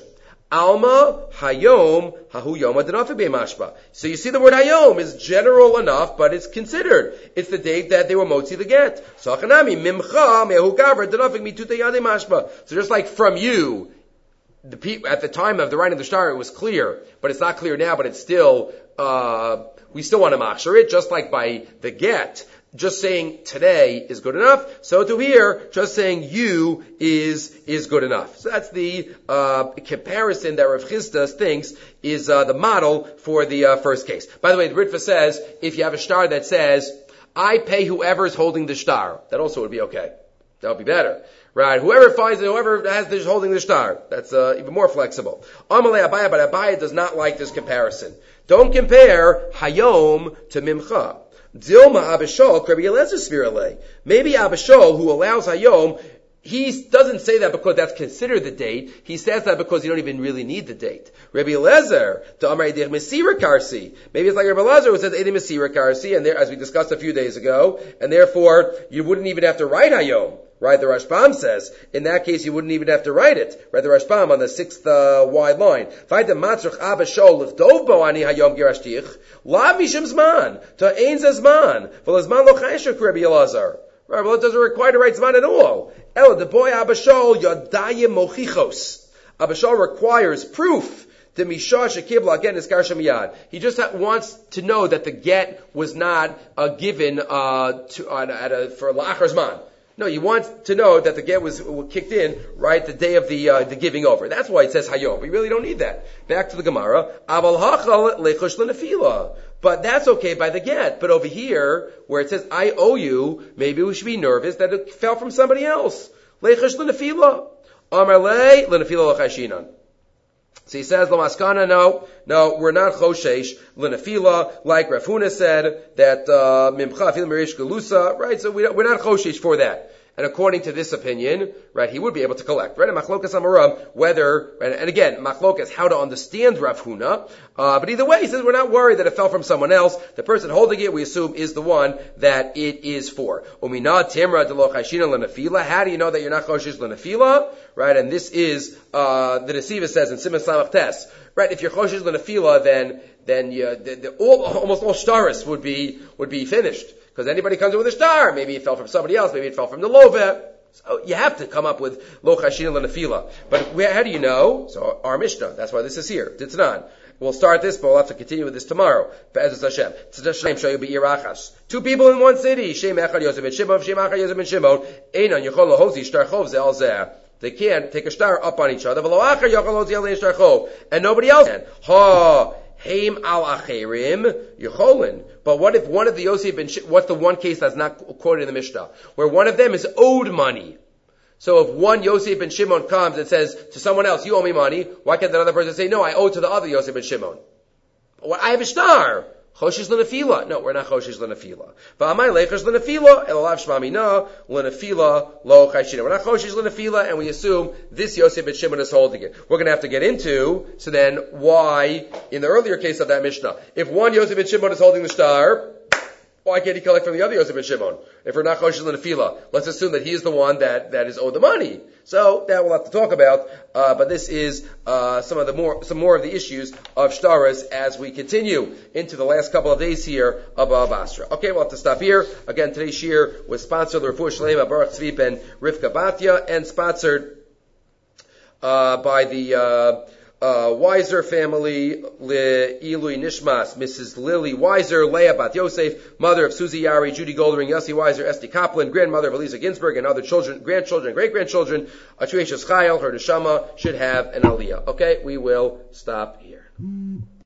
Alma hayom hahu yom adanafi be'mashba. So you see the word hayom is general enough, but it's considered. It's the date that they were motzi the get. So achanami mimcha mehu gavra adanafi mitute yade mashba. So just like from you, the pe- at the time of the writing of the shtar, it was clear, but it's not clear now. But it's still, uh, we still want to machshir it, just like by the get. Just saying today is good enough. So to here, just saying you is is good enough. So that's the uh, comparison that Rav Chisda thinks is uh, the model for the uh, first case. By the way, the Ritva says if you have a shtar that says I pay whoever is holding the shtar, that also would be okay. That would be better. Right, whoever finds it, whoever has this holding the shtar, that's uh, even more flexible. Amalei Abaya, but Abaya does not like this comparison. Don't compare Hayom to Mimcha. Dilma Abishol, Rabbi Eliezer Svirale. Maybe Abishol, who allows Hayom, he doesn't say that because that's considered the date. He says that because you don't even really need the date. Rabbi Eliezer, to Amar Eidei Mesira Karsi. Maybe it's like Rabbi Eliezer who says Eidei Mesira Karsi, and there, as we discussed a few days ago, and therefore you wouldn't even have to write Hayom. Right, the Rashbam says, in that case you wouldn't even have to write it. Right, the Rashbam on the sixth uh, wide line. Right, Rabbi Eliezer doesn't require to write Zman at all. Ela, the boy Abishol, Yodayim Mochichos. Abishol requires proof. The Misha Shekibla, again, is Karsha Miyad. He just ha- wants to know that the get was not uh, given uh, to, uh, at a, for La'achar Zman. No, you want to know that the get was kicked in right the day of the uh, the giving over. That's why it says hayom. We really don't need that. Back to the Gemara. Aval hachal lechush lenefila. But that's okay by the get. But over here, where it says I owe you, maybe we should be nervous that it fell from somebody else. Lechush lenefila. Amar le lenefila lechashinan. So he says, Lamaskana, no, no, we're not choshesh, l'nefila, like Rav Huna said, that, mimcha, fil mirish galusa, right? So we don't, we're not choshesh for that. And according to this opinion, right, he would be able to collect, right? And machlokas amaram, whether, right, and again, machlokas, how to understand Rav Huna, uh, but either way, he says we're not worried that it fell from someone else. The person holding it, we assume, is the one that it is for. Umina timra de lo chashina l'nefila. How do you know that you're not choshesh l'nefila? Right, and this is, uh, the Nesiva says in Siman Samach Tes, right, if you're choshesh l'nefila, then, then you, the, the, all, almost all shtaris would be, would be finished. Because anybody comes in with a star, maybe it fell from somebody else, maybe it fell from the love. So you have to come up with lo chashin l'nefila. But where, how do you know? So our Mishnah, that's why this is here. Ditzanan. We'll start this, but we'll have to continue with this tomorrow. Be'ezus Hashem. Two people in one city. Shem echad Yosef ben Shimon, Shem echad Yosef ben Shimon. Einan yachol lahozi shtar chov ze al zeh. They can't take a star up on each other. V'lo achar yachol lahozi al shtar chov. And nobody else can. Ha. Heim al acherim yecholin. But what if one of the Yosef ben Shimon, what's the one case that's not quoted in the Mishnah? Where one of them is owed money. So if one Yosef ben Shimon comes and says to someone else, you owe me money, why can't that other person say, no, I owe to the other Yosef ben Shimon? Well, I have a star. Choshesh l'nefila. No, we're not choshesh l'nefila. But amay lechosh l'nefila, elalav shmami no, l'nefila lo chayshina. We're not choshesh l'nefila, and we assume this Yosef ben Shimon is holding it. We're going to have to get into, so then why, in the earlier case of that Mishnah, if one Yosef ben Shimon is holding the star, why can't he collect from the other Yosef ben Shimon? If we're not choshesh l'nefila, let's assume that he's the one that, that is owed the money. So that we'll have to talk about, uh, but this is uh, some of the more some more of the issues of shtaras as we continue into the last couple of days here of Baba Basra. Okay, we'll have to stop here. Again, today's shir was sponsored by Refuah Shlema Baruch Tzvi ben Rivka Batya and sponsored uh, by the uh, uh, Weiser family, Le Ilui Nishmas, Missus Lily Weiser, Leah Bat Yosef, mother of Susie Yari, Judy Goldring, Yossi Weiser, Esty Kaplan, grandmother of Elisa Ginsburg, and other children, grandchildren, great-grandchildren. Atueshas Chayil, her neshama, should have an aliyah. Okay, we will stop here.